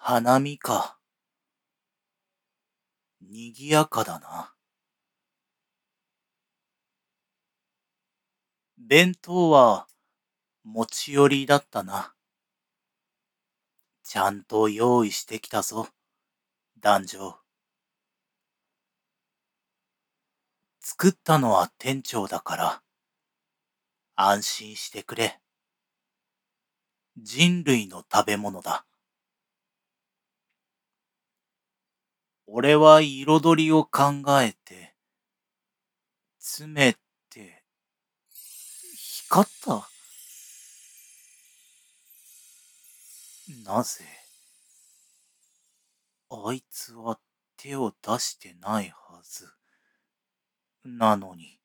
花見か。賑やかだな。弁当は持ち寄りだったな。ちゃんと用意してきたぞ、団長。作ったのは店長だから、安心してくれ。人類の食べ物だ。俺は彩りを考えて、詰めて、光った。なぜ、あいつは手を出してないはず。なのに。